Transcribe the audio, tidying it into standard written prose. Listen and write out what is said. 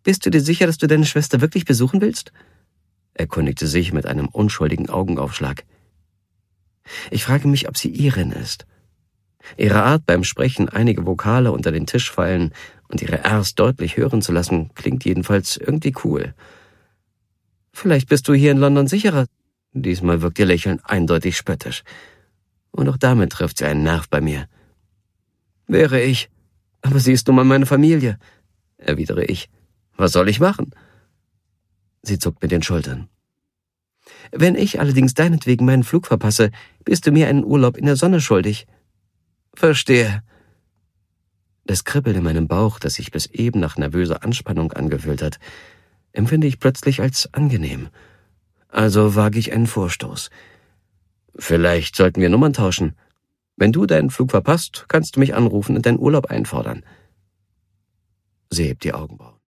Bist du dir sicher, dass du deine Schwester wirklich besuchen willst?« erkundigte sich mit einem unschuldigen Augenaufschlag. Ich frage mich, ob sie Irin ist. Ihre Art, beim Sprechen einige Vokale unter den Tisch fallen und ihre R's deutlich hören zu lassen, klingt jedenfalls irgendwie cool. »Vielleicht bist du hier in London sicherer.« Diesmal wirkt ihr Lächeln eindeutig spöttisch. Und auch damit trifft sie einen Nerv bei mir. »Wäre ich. Aber sie ist nun mal meine Familie«, erwidere ich. »Was soll ich machen?« Sie zuckt mit den Schultern. »Wenn ich allerdings deinetwegen meinen Flug verpasse, bist du mir einen Urlaub in der Sonne schuldig.« »Verstehe.« Das Kribbeln in meinem Bauch, das sich bis eben nach nervöser Anspannung angefühlt hat, empfinde ich plötzlich als angenehm. Also wage ich einen Vorstoß. »Vielleicht sollten wir Nummern tauschen. Wenn du deinen Flug verpasst, kannst du mich anrufen und deinen Urlaub einfordern.« Sie hebt die Augenbrauen.